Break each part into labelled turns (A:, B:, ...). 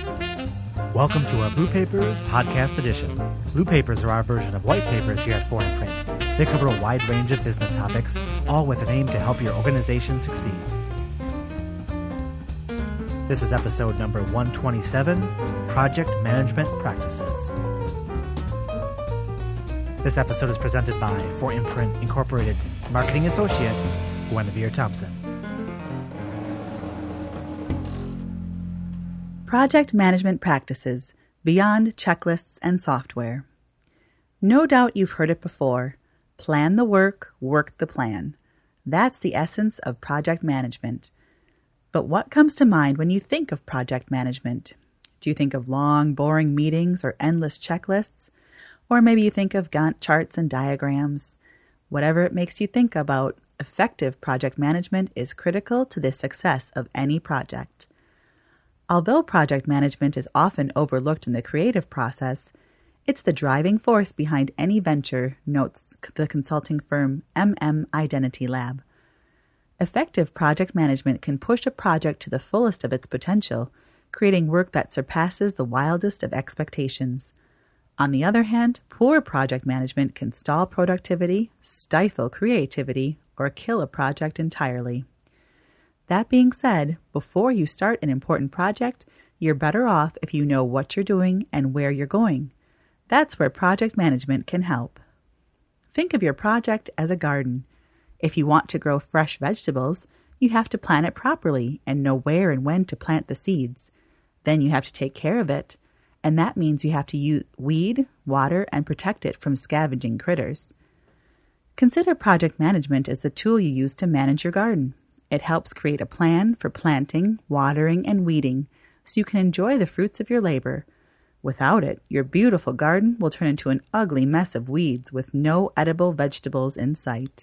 A: Welcome to our Blue Papers Podcast Edition. Blue Papers are our version of white papers here at Foreign Print. They cover a wide range of business topics, all with an aim to help your organization succeed. This is episode number 127, Project Management Practices. This episode is presented by For Imprint Incorporated Marketing Associate, Guinevere Thompson.
B: Project Management Practices, Beyond Checklists and Software. No doubt you've heard it before. Plan the work, work the plan. That's the essence of project management. But what comes to mind when you think of project management? Do you think of long, boring meetings or endless checklists? Or maybe you think of Gantt charts and diagrams. Whatever it makes you think about, effective project management is critical to the success of any project. Although project management is often overlooked in the creative process, it's the driving force behind any venture, notes the consulting firm Identity Lab. Effective project management can push a project to the fullest of its potential, creating work that surpasses the wildest of expectations. On the other hand, poor project management can stall productivity, stifle creativity, or kill a project entirely. That being said, before you start an important project, you're better off if you know what you're doing and where you're going. That's where project management can help. Think of your project as a garden. If you want to grow fresh vegetables, you have to plant it properly and know where and when to plant the seeds. Then you have to take care of it, and that means you have to weed, water, and protect it from scavenging critters. Consider project management as the tool you use to manage your garden. It helps create a plan for planting, watering, and weeding so you can enjoy the fruits of your labor. Without it, your beautiful garden will turn into an ugly mess of weeds with no edible vegetables in sight.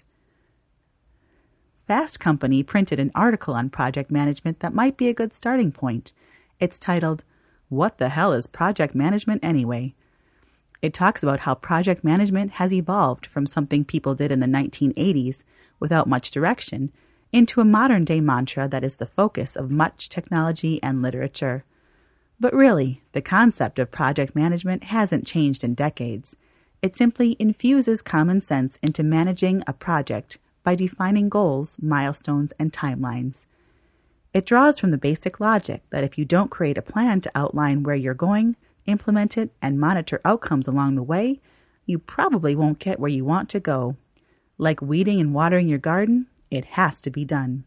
B: Fast Company printed an article on project management that might be a good starting point. It's titled, "What the Hell is Project Management Anyway?" It talks about how project management has evolved from something people did in the 1980s without much direction into a modern-day mantra that is the focus of much technology and literature. But really, the concept of project management hasn't changed in decades. It simply infuses common sense into managing a project by defining goals, milestones, and timelines. It draws from the basic logic that if you don't create a plan to outline where you're going, implement it, and monitor outcomes along the way, you probably won't get where you want to go. Like weeding and watering your garden, it has to be done.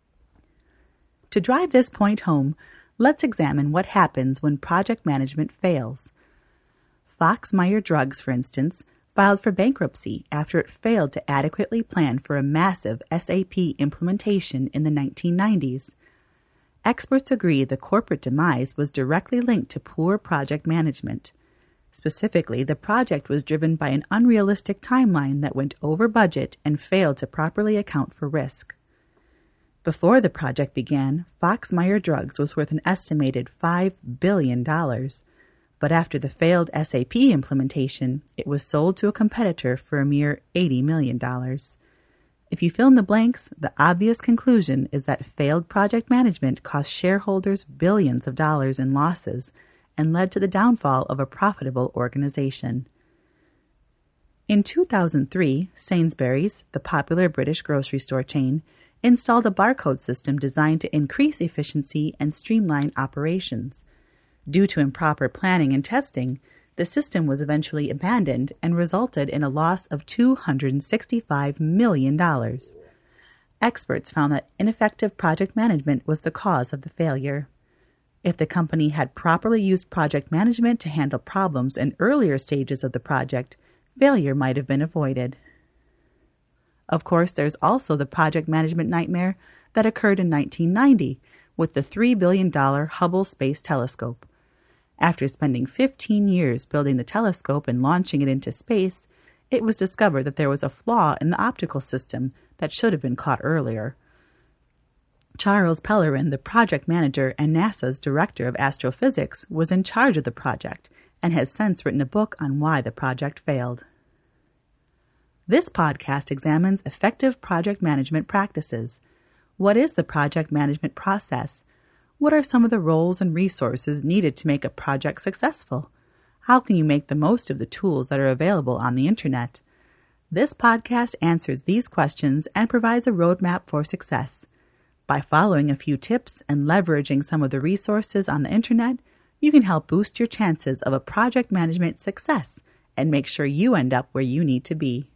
B: To drive this point home, let's examine what happens when project management fails. Fox Meyer Drugs, for instance, filed for bankruptcy after it failed to adequately plan for a massive SAP implementation in the 1990s. Experts agree the corporate demise was directly linked to poor project management. Specifically, the project was driven by an unrealistic timeline that went over budget and failed to properly account for risk. Before the project began, Fox Meyer Drugs was worth an estimated $5 billion. But after the failed SAP implementation, it was sold to a competitor for a mere $80 million. If you fill in the blanks, the obvious conclusion is that failed project management cost shareholders billions of dollars in losses and led to the downfall of a profitable organization. In 2003, Sainsbury's, the popular British grocery store chain, installed a barcode system designed to increase efficiency and streamline operations. Due to improper planning and testing, the system was eventually abandoned and resulted in a loss of $265 million. Experts found that ineffective project management was the cause of the failure. If the company had properly used project management to handle problems in earlier stages of the project, failure might have been avoided. Of course, there's also the project management nightmare that occurred in 1990 with the $3 billion Hubble Space Telescope. After spending 15 years building the telescope and launching it into space, it was discovered that there was a flaw in the optical system that should have been caught earlier. Charles Pellerin, the project manager and NASA's director of astrophysics, was in charge of the project and has since written a book on why the project failed. This podcast examines effective project management practices. What is the project management process? What are some of the roles and resources needed to make a project successful? How can you make the most of the tools that are available on the internet? This podcast answers these questions and provides a roadmap for success. By following a few tips and leveraging some of the resources on the internet, you can help boost your chances of a project management success and make sure you end up where you need to be.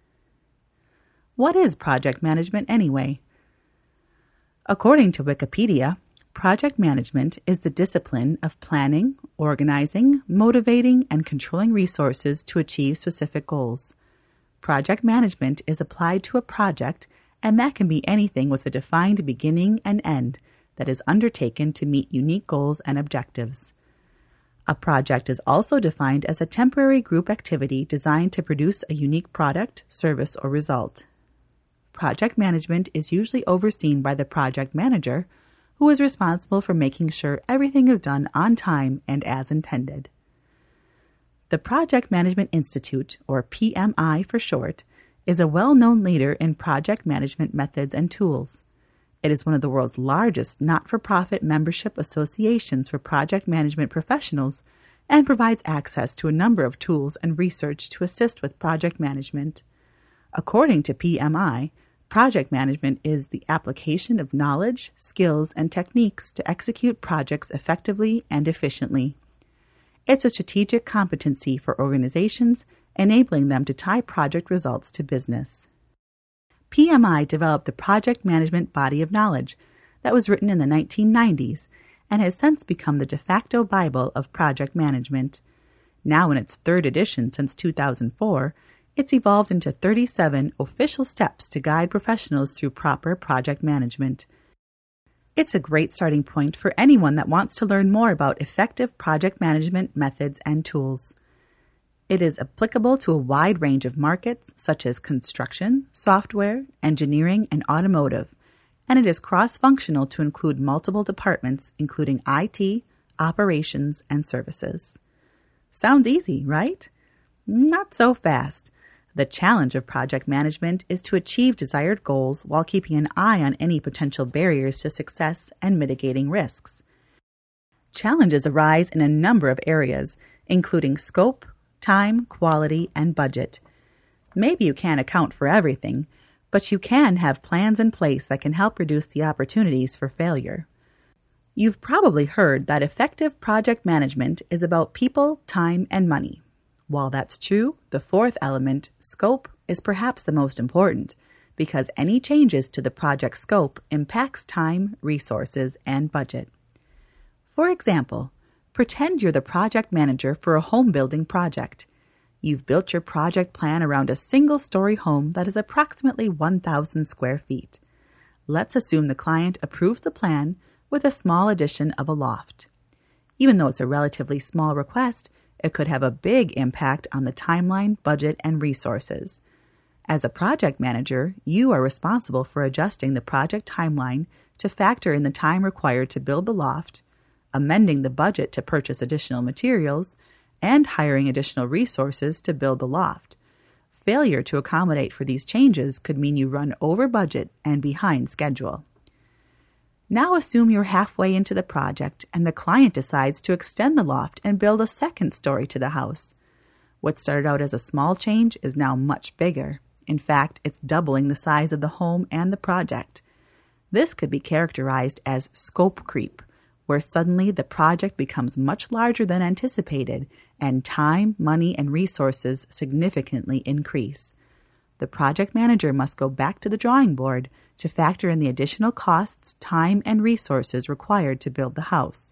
B: What is project management anyway? According to Wikipedia, project management is the discipline of planning, organizing, motivating, and controlling resources to achieve specific goals. Project management is applied to a project, and that can be anything with a defined beginning and end that is undertaken to meet unique goals and objectives. A project is also defined as a temporary group activity designed to produce a unique product, service, or result. Project management is usually overseen by the project manager, who is responsible for making sure everything is done on time and as intended. The Project Management Institute, or PMI for short, is a well-known leader in project management methods and tools. It is one of the world's largest not-for-profit membership associations for project management professionals and provides access to a number of tools and research to assist with project management. According to PMI, project management is the application of knowledge, skills, and techniques to execute projects effectively and efficiently. It's a strategic competency for organizations, enabling them to tie project results to business. PMI developed the project management body of knowledge that was written in the 1990s and has since become the de facto Bible of project management. Now in its third edition since 2004, it's evolved into 37 official steps to guide professionals through proper project management. It's a great starting point for anyone that wants to learn more about effective project management methods and tools. It is applicable to a wide range of markets such as construction, software, engineering, and automotive, and it is cross-functional to include multiple departments including IT, operations, and services. Sounds easy, right? Not so fast. The challenge of project management is to achieve desired goals while keeping an eye on any potential barriers to success and mitigating risks. Challenges arise in a number of areas, including scope, time, quality, and budget. Maybe you can't account for everything, but you can have plans in place that can help reduce the opportunities for failure. You've probably heard that effective project management is about people, time, and money. While that's true, the fourth element, scope, is perhaps the most important because any changes to the project scope impacts time, resources, and budget. For example, pretend you're the project manager for a home building project. You've built your project plan around a single-story home that is approximately 1,000 square feet. Let's assume the client approves the plan with a small addition of a loft. Even though it's a relatively small request, it could have a big impact on the timeline, budget, and resources. As a project manager, you are responsible for adjusting the project timeline to factor in the time required to build the loft, amending the budget to purchase additional materials, and hiring additional resources to build the loft. Failure to accommodate for these changes could mean you run over budget and behind schedule. Now assume you're halfway into the project and the client decides to extend the loft and build a second story to the house. What started out as a small change is now much bigger. In fact, it's doubling the size of the home and the project. This could be characterized as scope creep, where suddenly the project becomes much larger than anticipated and time, money, and resources significantly increase. The project manager must go back to the drawing board to factor in the additional costs, time, and resources required to build the house.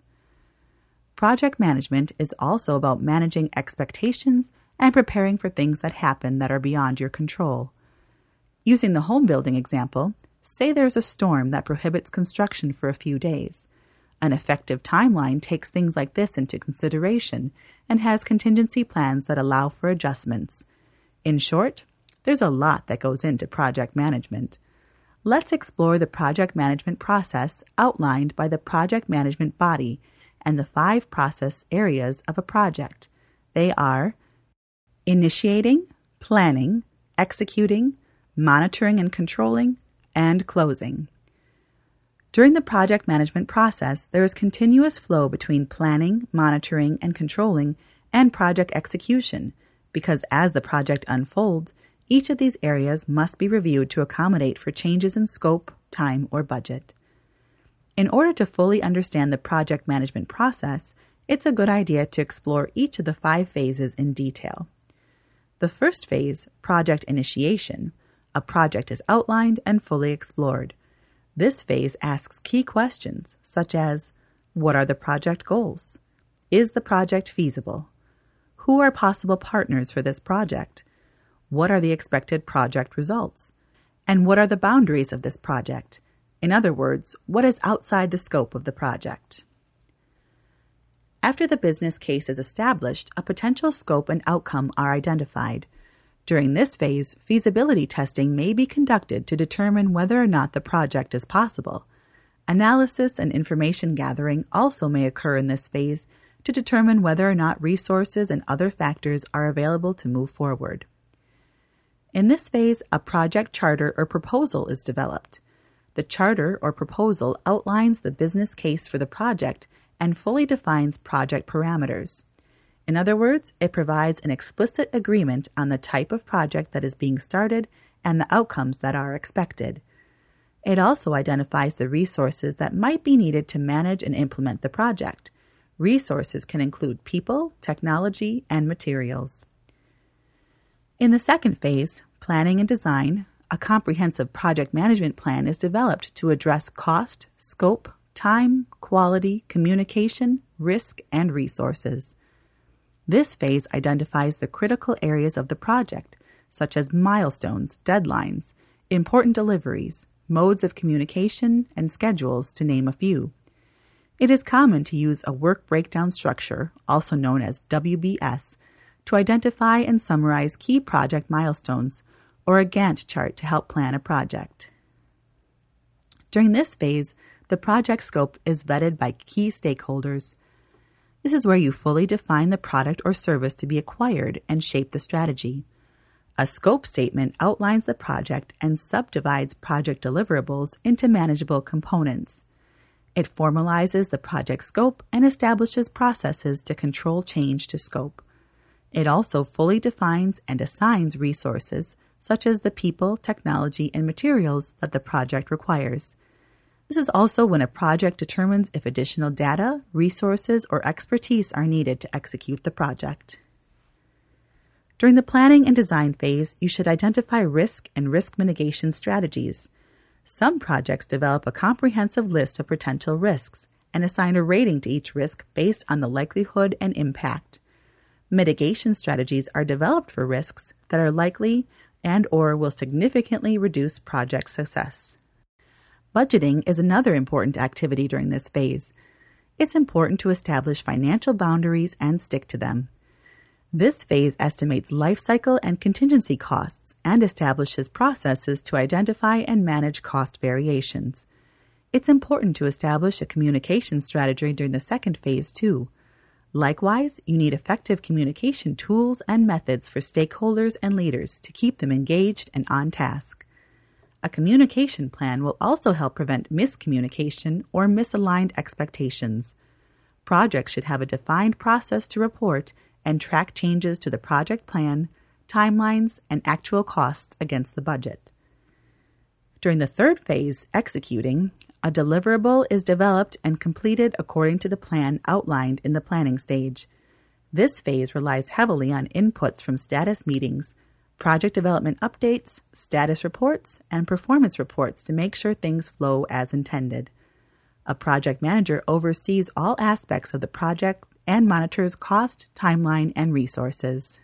B: Project management is also about managing expectations and preparing for things that happen that are beyond your control. Using the home building example, say there's a storm that prohibits construction for a few days. An effective timeline takes things like this into consideration and has contingency plans that allow for adjustments. In short, there's a lot that goes into project management. Let's explore the project management process outlined by the project management body and the 5 process areas of a project. They are initiating, planning, executing, monitoring and controlling, and closing. During the project management process, there is continuous flow between planning, monitoring, and controlling, and project execution, because as the project unfolds, each of these areas must be reviewed to accommodate for changes in scope, time, or budget. In order to fully understand the project management process, it's a good idea to explore each of the 5 phases in detail. The first phase, project initiation, a project is outlined and fully explored. This phase asks key questions such as, what are the project goals? Is the project feasible? Who are possible partners for this project? What are the expected project results? And what are the boundaries of this project? In other words, what is outside the scope of the project? After the business case is established, a potential scope and outcome are identified. During this phase, feasibility testing may be conducted to determine whether or not the project is possible. Analysis and information gathering also may occur in this phase to determine whether or not resources and other factors are available to move forward. In this phase, a project charter or proposal is developed. The charter or proposal outlines the business case for the project and fully defines project parameters. In other words, it provides an explicit agreement on the type of project that is being started and the outcomes that are expected. It also identifies the resources that might be needed to manage and implement the project. Resources can include people, technology, and materials. In the second phase, planning and design, a comprehensive project management plan is developed to address cost, scope, time, quality, communication, risk, and resources. This phase identifies the critical areas of the project, such as milestones, deadlines, important deliveries, modes of communication, and schedules, to name a few. It is common to use a work breakdown structure, also known as WBS, to identify and summarize key project milestones, or a Gantt chart to help plan a project. During this phase, the project scope is vetted by key stakeholders. This is where you fully define the product or service to be acquired and shape the strategy. A scope statement outlines the project and subdivides project deliverables into manageable components. It formalizes the project scope and establishes processes to control change to scope. It also fully defines and assigns resources, such as the people, technology, and materials that the project requires. This is also when a project determines if additional data, resources, or expertise are needed to execute the project. During the planning and design phase, you should identify risk and risk mitigation strategies. Some projects develop a comprehensive list of potential risks and assign a rating to each risk based on the likelihood and impact. Mitigation strategies are developed for risks that are likely and/or will significantly reduce project success. Budgeting is another important activity during this phase. It's important to establish financial boundaries and stick to them. This phase estimates life cycle and contingency costs and establishes processes to identify and manage cost variations. It's important to establish a communication strategy during the second phase too. Likewise, you need effective communication tools and methods for stakeholders and leaders to keep them engaged and on task. A communication plan will also help prevent miscommunication or misaligned expectations. Projects should have a defined process to report and track changes to the project plan, timelines, and actual costs against the budget. During the third phase, executing, a deliverable is developed and completed according to the plan outlined in the planning stage. This phase relies heavily on inputs from status meetings, project development updates, status reports, and performance reports to make sure things flow as intended. A project manager oversees all aspects of the project and monitors cost, timeline, and resources.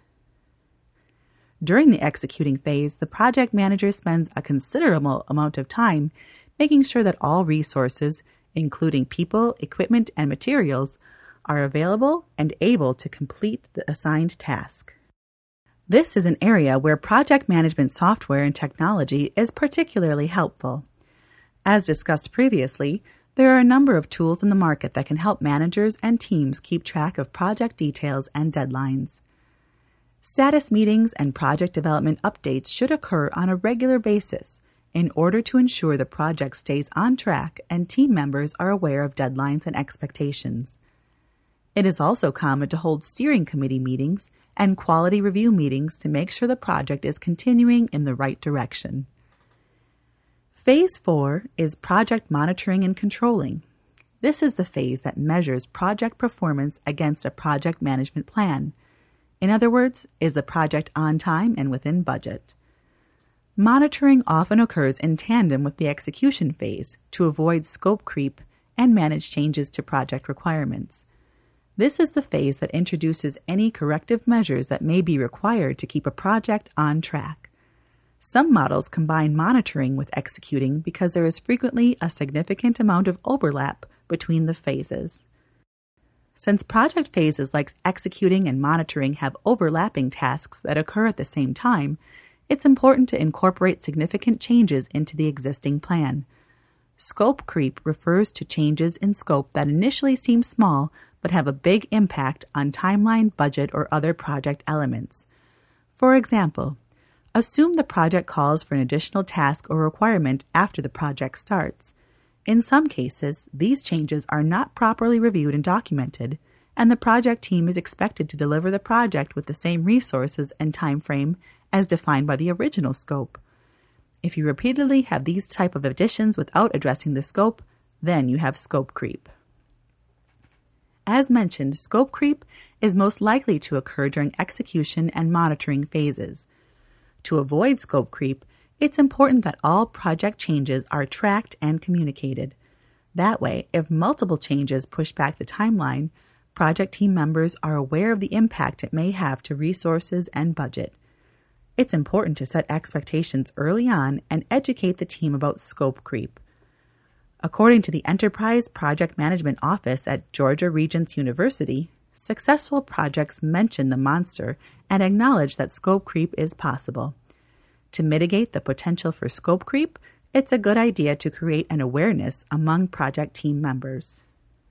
B: During the executing phase, the project manager spends a considerable amount of time making sure that all resources, including people, equipment, and materials, are available and able to complete the assigned task. This is an area where project management software and technology is particularly helpful. As discussed previously, there are a number of tools in the market that can help managers and teams keep track of project details and deadlines. Status meetings and project development updates should occur on a regular basis in order to ensure the project stays on track and team members are aware of deadlines and expectations. It is also common to hold steering committee meetings and quality review meetings to make sure the project is continuing in the right direction. Phase 4 is project monitoring and controlling. This is the phase that measures project performance against a project management plan. In other words, is the project on time and within budget? Monitoring often occurs in tandem with the execution phase to avoid scope creep and manage changes to project requirements. This is the phase that introduces any corrective measures that may be required to keep a project on track. Some models combine monitoring with executing because there is frequently a significant amount of overlap between the phases. Since project phases like executing and monitoring have overlapping tasks that occur at the same time, it's important to incorporate significant changes into the existing plan. Scope creep refers to changes in scope that initially seem small but have a big impact on timeline, budget, or other project elements. For example, assume the project calls for an additional task or requirement after the project starts. In some cases, these changes are not properly reviewed and documented, and the project team is expected to deliver the project with the same resources and time frame as defined by the original scope. If you repeatedly have these type of additions without addressing the scope, then you have scope creep. As mentioned, scope creep is most likely to occur during execution and monitoring phases. To avoid scope creep, it's important that all project changes are tracked and communicated. That way, if multiple changes push back the timeline, project team members are aware of the impact it may have to resources and budget. It's important to set expectations early on and educate the team about scope creep. According to the Enterprise Project Management Office at Georgia Regents University, successful projects mention the monster and acknowledge that scope creep is possible. To mitigate the potential for scope creep, it's a good idea to create an awareness among project team members.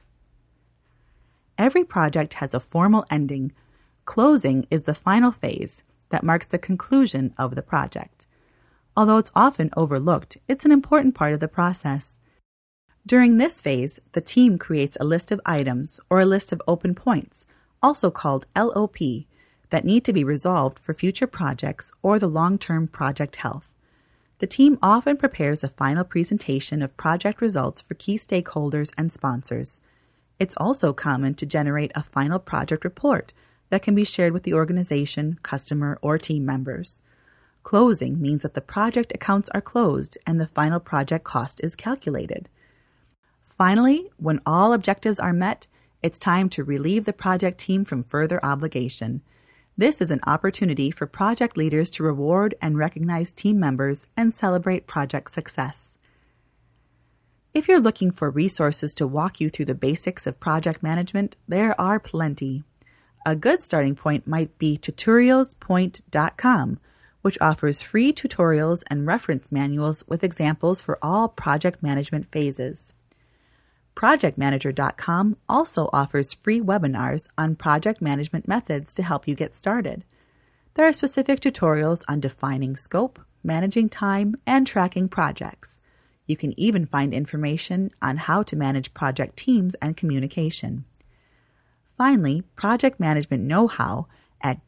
B: Every project has a formal ending. Closing is the final phase that marks the conclusion of the project. Although it's often overlooked, it's an important part of the process. During this phase, the team creates a list of items or a list of open points, also called LOP, that need to be resolved for future projects or the long-term project health. The team often prepares a final presentation of project results for key stakeholders and sponsors. It's also common to generate a final project report that can be shared with the organization, customer, or team members. Closing means that the project accounts are closed and the final project cost is calculated. Finally, when all objectives are met, it's time to relieve the project team from further obligation. This is an opportunity for project leaders to reward and recognize team members and celebrate project success. If you're looking for resources to walk you through the basics of project management, there are plenty. A good starting point might be tutorialspoint.com, which offers free tutorials and reference manuals with examples for all project management phases. ProjectManager.com also offers free webinars on project management methods to help you get started. There are specific tutorials on defining scope, managing time, and tracking projects. You can even find information on how to manage project teams and communication. Finally, project management know-how at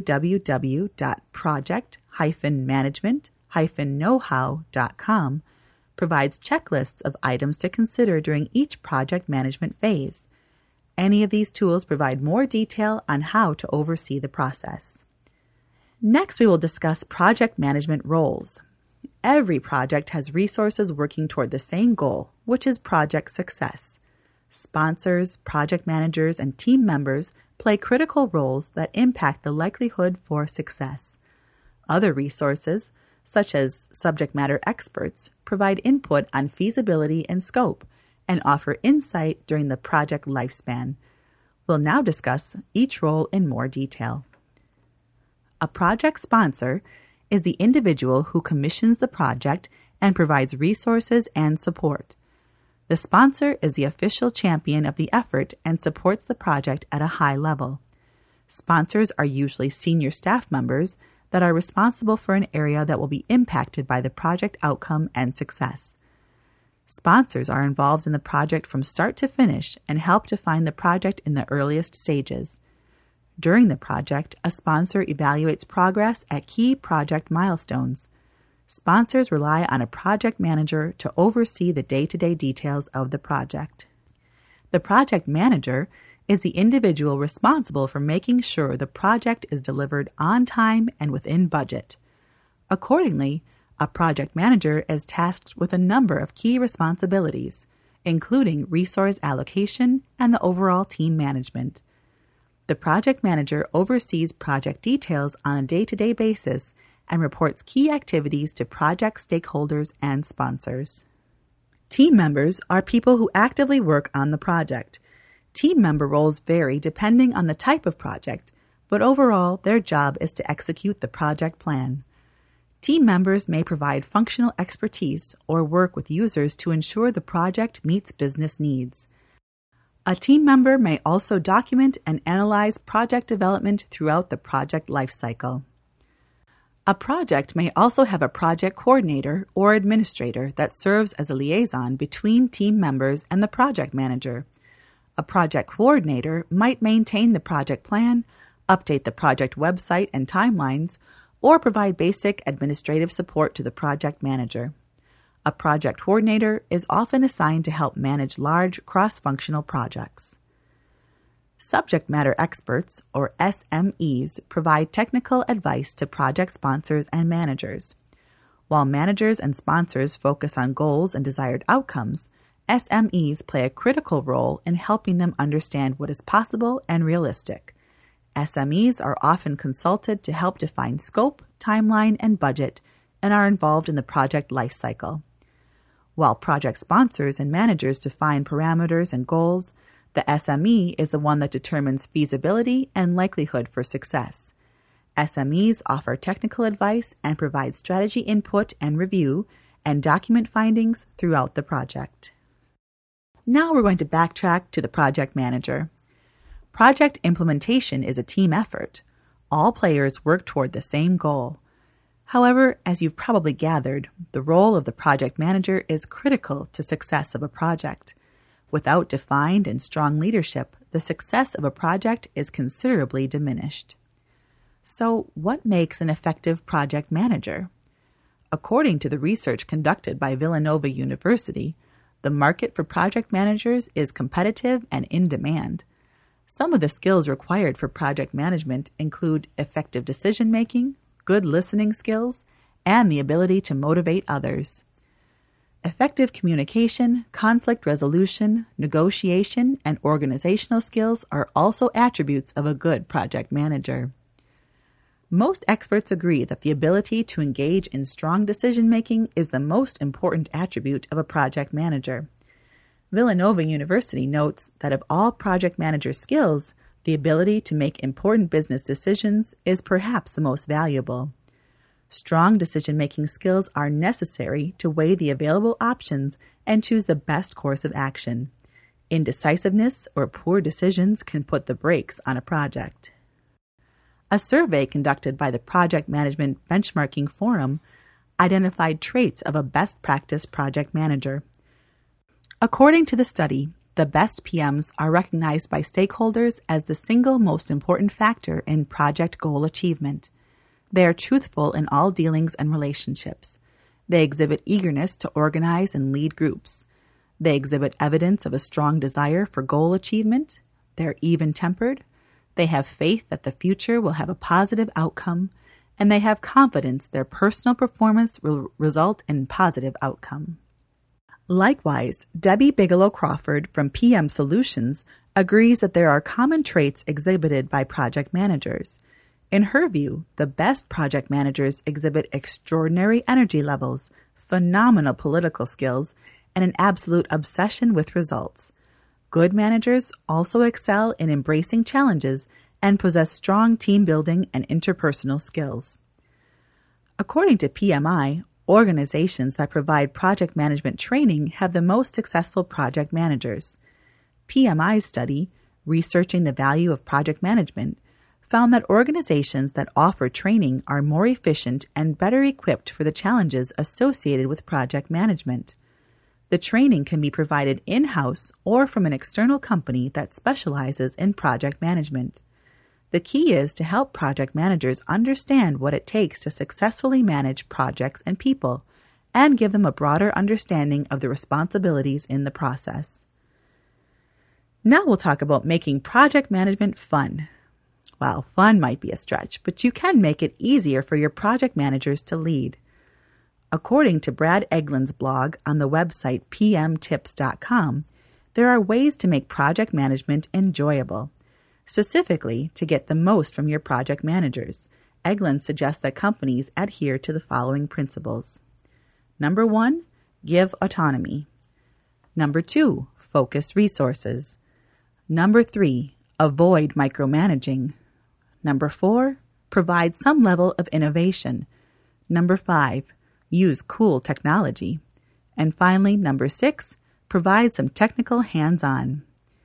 B: www.project-management-knowhow.com provides checklists of items to consider during each project management phase. Any of these tools provide more detail on how to oversee the process. Next, we will discuss project management roles. Every project has resources working toward the same goal, which is project success. Sponsors, project managers, and team members play critical roles that impact the likelihood for success. Other resources, such as subject matter experts, provide input on feasibility and scope and offer insight during the project lifespan. We'll now discuss each role in more detail. A project sponsor is the individual who commissions the project and provides resources and support. The sponsor is the official champion of the effort and supports the project at a high level. Sponsors are usually senior staff members that are responsible for an area that will be impacted by the project outcome and success. Sponsors are involved in the project from start to finish and help define the project in the earliest stages. During the project, a sponsor evaluates progress at key project milestones. Sponsors rely on a project manager to oversee the day-to-day details of the project. The project manager is the individual responsible for making sure the project is delivered on time and within budget. Accordingly, a project manager is tasked with a number of key responsibilities, including resource allocation and the overall team management. The project manager oversees project details on a day-to-day basis and reports key activities to project stakeholders and sponsors. Team members are people who actively work on the project. Team member roles vary depending on the type of project, but overall their job is to execute the project plan. Team members may provide functional expertise or work with users to ensure the project meets business needs. A team member may also document and analyze project development throughout the project lifecycle. A project may also have a project coordinator or administrator that serves as a liaison between team members and the project manager. A project coordinator might maintain the project plan, update the project website and timelines, or provide basic administrative support to the project manager. A project coordinator is often assigned to help manage large cross-functional projects. Subject matter experts, or SMEs, provide technical advice to project sponsors and managers. While managers and sponsors focus on goals and desired outcomes, SMEs play a critical role in helping them understand what is possible and realistic. SMEs are often consulted to help define scope, timeline, and budget, and are involved in the project lifecycle. While project sponsors and managers define parameters and goals, the SME is the one that determines feasibility and likelihood for success. SMEs offer technical advice and provide strategy input and review and document findings throughout the project. Now we're going to backtrack to the project manager. Project implementation is a team effort. All players work toward the same goal. However, as you've probably gathered, the role of the project manager is critical to success of a project. Without defined and strong leadership, the success of a project is considerably diminished. So, what makes an effective project manager? According to the research conducted by Villanova University, the market for project managers is competitive and in demand. Some of the skills required for project management include effective decision-making, good listening skills, and the ability to motivate others. Effective communication, conflict resolution, negotiation, and organizational skills are also attributes of a good project manager. Most experts agree that the ability to engage in strong decision-making is the most important attribute of a project manager. Villanova University notes that of all project manager skills, the ability to make important business decisions is perhaps the most valuable. Strong decision-making skills are necessary to weigh the available options and choose the best course of action. Indecisiveness or poor decisions can put the brakes on a project. A survey conducted by the Project Management Benchmarking Forum identified traits of a best practice project manager. According to the study, the best PMs are recognized by stakeholders as the single most important factor in project goal achievement. They are truthful in all dealings and relationships. They exhibit eagerness to organize and lead groups. They exhibit evidence of a strong desire for goal achievement. They're even-tempered. They have faith that the future will have a positive outcome, and they have confidence their personal performance will result in positive outcome. Likewise, Debbie Bigelow Crawford from PM Solutions agrees that there are common traits exhibited by project managers. In her view, the best project managers exhibit extraordinary energy levels, phenomenal political skills, and an absolute obsession with results. Good managers also excel in embracing challenges and possess strong team building and interpersonal skills. According to PMI, organizations that provide project management training have the most successful project managers. PMI's study, Researching the Value of Project Management, found that organizations that offer training are more efficient and better equipped for the challenges associated with project management. The training can be provided in-house or from an external company that specializes in project management. The key is to help project managers understand what it takes to successfully manage projects and people, and give them a broader understanding of the responsibilities in the process. Now we'll talk about making project management fun. Well, fun might be a stretch, but you can make it easier for your project managers to lead. According to Brad Eglin's blog on the website pmtips.com, there are ways to make project management enjoyable. Specifically, to get the most from your project managers, Eglin suggests that companies adhere to the following principles. Number 1, give autonomy. Number 2, focus resources. Number 3, avoid micromanaging. Number 4, provide some level of innovation. Number 5, use cool technology. And finally, number 6, provide some technical hands-on.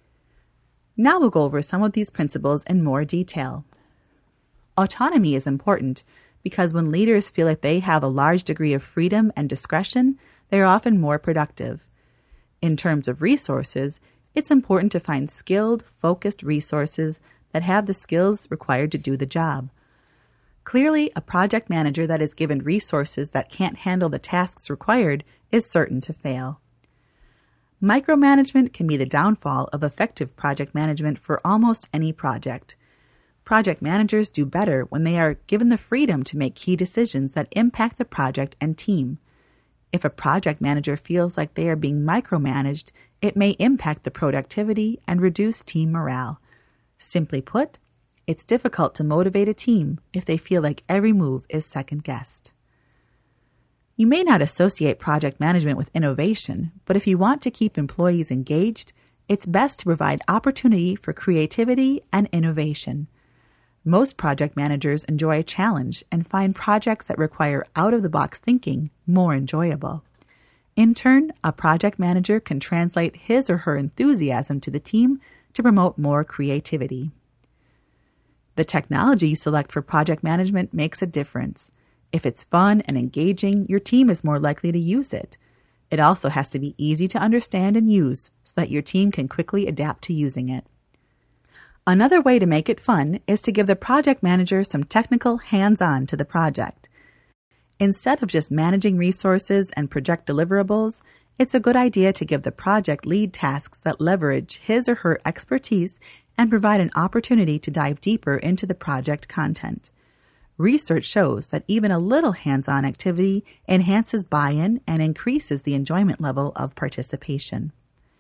B: Now we'll go over some of these principles in more detail. Autonomy is important because when leaders feel like they have a large degree of freedom and discretion, they are often more productive. In terms of resources, it's important to find skilled, focused resources that have the skills required to do the job. Clearly, a project manager that is given resources that can't handle the tasks required is certain to fail. Micromanagement can be the downfall of effective project management for almost any project. Project managers do better when they are given the freedom to make key decisions that impact the project and team. If a project manager feels like they are being micromanaged, it may impact the productivity and reduce team morale. Simply put, it's difficult to motivate a team if they feel like every move is second-guessed. You may not associate project management with innovation, but if you want to keep employees engaged, it's best to provide opportunity for creativity and innovation. Most project managers enjoy a challenge and find projects that require out-of-the-box thinking more enjoyable. In turn, a project manager can translate his or her enthusiasm to the team to promote more creativity. The technology you select for project management makes a difference. If it's fun and engaging, your team is more likely to use it. It also has to be easy to understand and use so that your team can quickly adapt to using it. Another way to make it fun is to give the project manager some technical hands-on to the project. Instead of just managing resources and project deliverables, it's a good idea to give the project lead tasks that leverage his or her expertise and provide an opportunity to dive deeper into the project content. Research shows that even a little hands-on activity enhances buy-in and increases the enjoyment level of participation.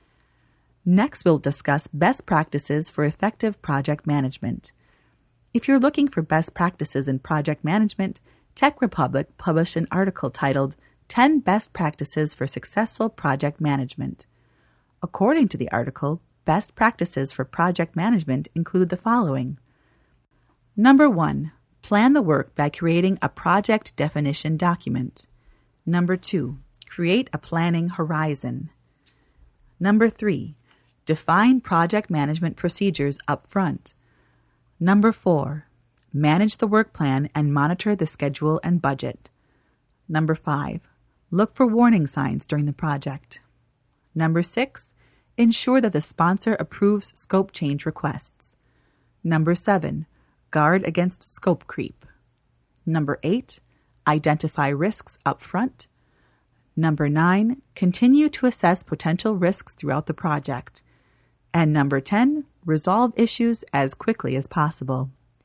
B: Next, we'll discuss best practices for effective project management. If you're looking for best practices in project management, Tech Republic published an article titled 10 Best Practices for Successful Project Management. According to the article, best practices for project management include the following. Number 1. Plan the work by creating a project definition document. Number 2. Create a planning horizon. Number 3. Define project management procedures up front. Number 4. Manage the work plan and monitor the schedule and budget. Number 5. Look for warning signs during the project. Number 6. Ensure that the sponsor approves scope change requests. Number 7. Guard against scope creep. Number 8. Identify risks up front. Number 9. Continue to assess potential risks throughout the project. And number 10. Resolve issues as quickly as possible.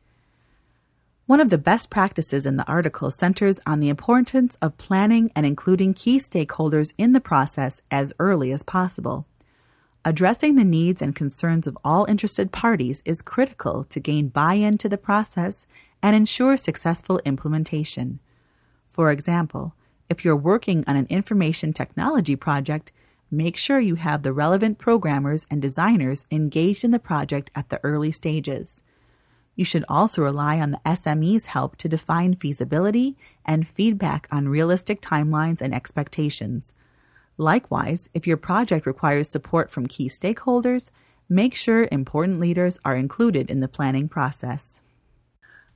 B: One of the best practices in the article centers on the importance of planning and including key stakeholders in the process as early as possible. Addressing the needs and concerns of all interested parties is critical to gain buy-in to the process and ensure successful implementation. For example, if you're working on an information technology project, make sure you have the relevant programmers and designers engaged in the project at the early stages. You should also rely on the SME's help to define feasibility and feedback on realistic timelines and expectations. Likewise, if your project requires support from key stakeholders, make sure important leaders are included in the planning process.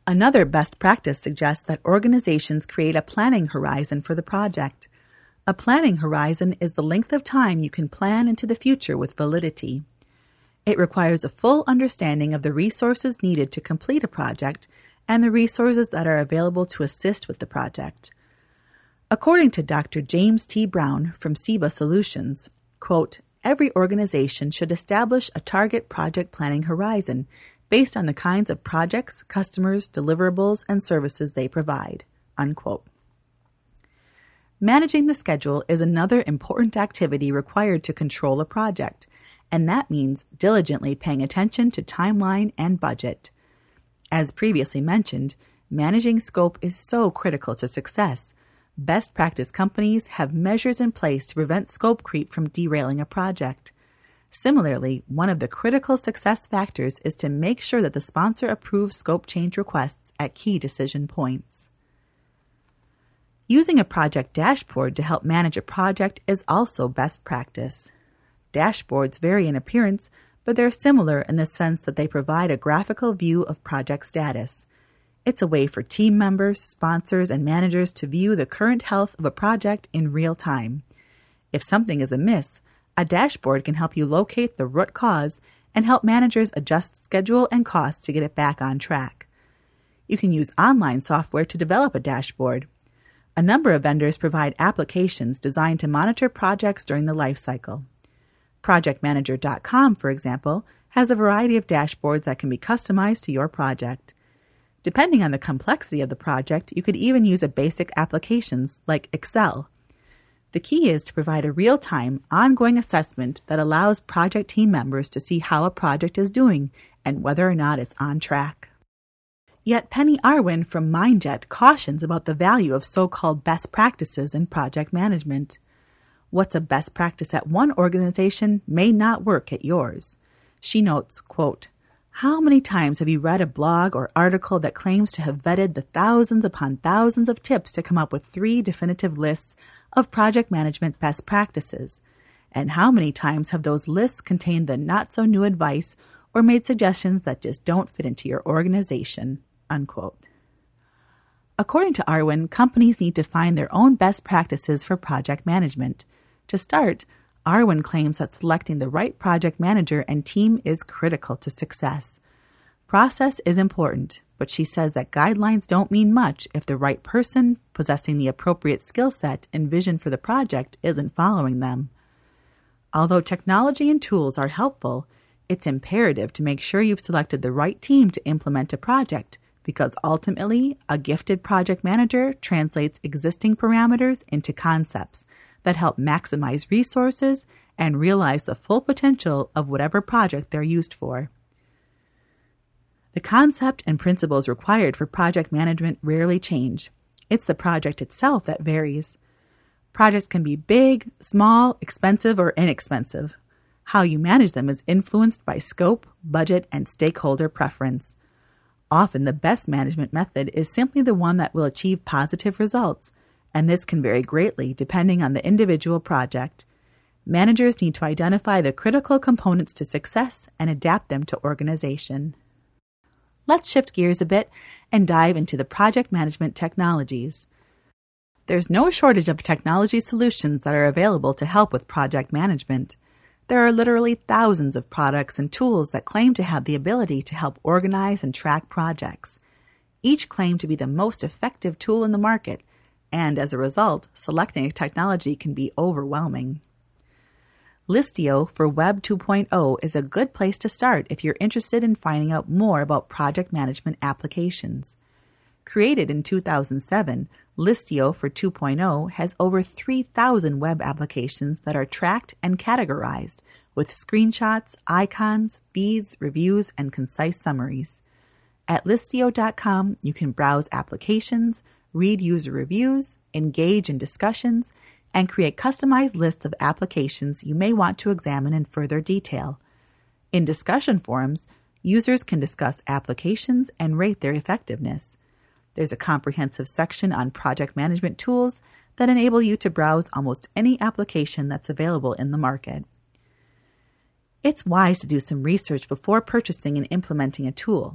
B: Another best practice suggests that organizations create a planning horizon for the project. A planning horizon is the length of time you can plan into the future with validity. It requires a full understanding of the resources needed to complete a project and the resources that are available to assist with the project. According to Dr. James T. Brown from SEBA Solutions, quote, every organization should establish a target project planning horizon based on the kinds of projects, customers, deliverables, and services they provide, unquote. Managing the schedule is another important activity required to control a project, and that means diligently paying attention to timeline and budget. As previously mentioned, managing scope is so critical to success. Best practice companies have measures in place to prevent scope creep from derailing a project. Similarly, one of the critical success factors is to make sure that the sponsor approves scope change requests at key decision points. Using a project dashboard to help manage a project is also best practice. Dashboards vary in appearance, but they're similar in the sense that they provide a graphical view of project status. It's a way for team members, sponsors, and managers to view the current health of a project in real time. If something is amiss, a dashboard can help you locate the root cause and help managers adjust schedule and costs to get it back on track. You can use online software to develop a dashboard. A number of vendors provide applications designed to monitor projects during the life cycle. ProjectManager.com, for example, has a variety of dashboards that can be customized to your project. Depending on the complexity of the project, you could even use a basic applications like Excel. The key is to provide a real-time, ongoing assessment that allows project team members to see how a project is doing and whether or not it's on track. Yet Penny Arwin from Mindjet cautions about the value of so-called best practices in project management. What's a best practice at one organization may not work at yours. She notes, quote, how many times have you read a blog or article that claims to have vetted the thousands upon thousands of tips to come up with 3 definitive lists of project management best practices? And how many times have those lists contained the not-so-new advice or made suggestions that just don't fit into your organization? Unquote. According to Arwin, companies need to find their own best practices for project management. To start, Arwin claims that selecting the right project manager and team is critical to success. Process is important, but she says that guidelines don't mean much if the right person possessing the appropriate skill set and vision for the project isn't following them. Although technology and tools are helpful, it's imperative to make sure you've selected the right team to implement a project, because ultimately, a gifted project manager translates existing parameters into concepts that help maximize resources and realize the full potential of whatever project they're used for. The concept and principles required for project management rarely change. It's the project itself that varies. Projects can be big, small, expensive, or inexpensive. How you manage them is influenced by scope, budget, and stakeholder preference. Often the best management method is simply the one that will achieve positive results, and this can vary greatly depending on the individual project. Managers need to identify the critical components to success and adapt them to organization. Let's shift gears a bit and dive into the project management technologies. There's no shortage of technology solutions that are available to help with project management. There are literally thousands of products and tools that claim to have the ability to help organize and track projects. Each claim to be the most effective tool in the market, and as a result, selecting a technology can be overwhelming. Listio for Web 2.0 is a good place to start if you're interested in finding out more about project management applications. Created in 2007, Listio for 2.0 has over 3,000 web applications that are tracked and categorized with screenshots, icons, feeds, reviews, and concise summaries. At Listio.com, you can browse applications, read user reviews, engage in discussions, and create customized lists of applications you may want to examine in further detail. In discussion forums, users can discuss applications and rate their effectiveness. There's a comprehensive section on project management tools that enable you to browse almost any application that's available in the market. It's wise to do some research before purchasing and implementing a tool.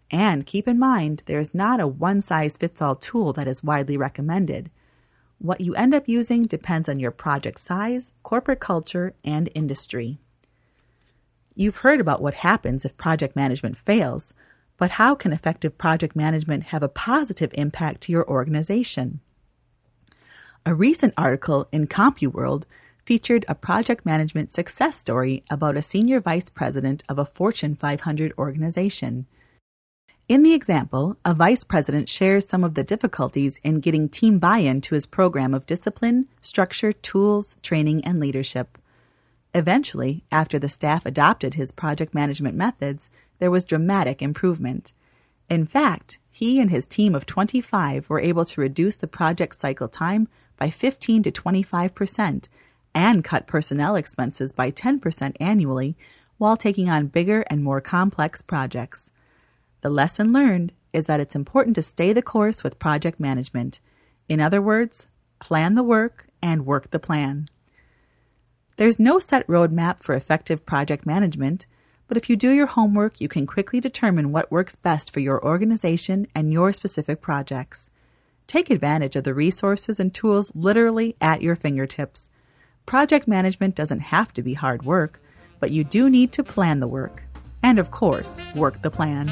B: And keep in mind, there is not a one-size-fits-all tool that is widely recommended. What you end up using depends on your project size, corporate culture, and industry. You've heard about what happens if project management fails, but how can effective project management have a positive impact to your organization? A recent article in CompuWorld featured a project management success story about a senior vice president of a Fortune 500 organization. In the example, a vice president shares some of the difficulties in getting team buy-in to his program of discipline, structure, tools, training, and leadership. Eventually, after the staff adopted his project management methods, there was dramatic improvement. In fact, he and his team of 25 were able to reduce the project cycle time by 15 to 25% and cut personnel expenses by 10% annually while taking on bigger and more complex projects. The lesson learned is that it's important to stay the course with project management. In other words, plan the work and work the plan. There's no set roadmap for effective project management, but if you do your homework, you can quickly determine what works best for your organization and your specific projects. Take advantage of the resources and tools literally at your fingertips. Project management doesn't have to be hard work, but you do need to plan the work. And of course, work the plan.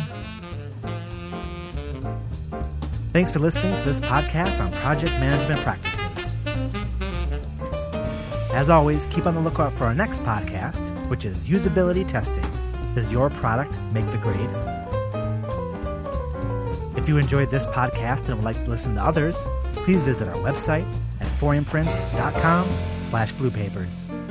A: Thanks for listening to this podcast on project management practices. As always, keep on the lookout for our next podcast, which is usability testing. Does your product make the grade? If you enjoyed this podcast and would like to listen to others, please visit our website at foreignprint.com/bluepapers.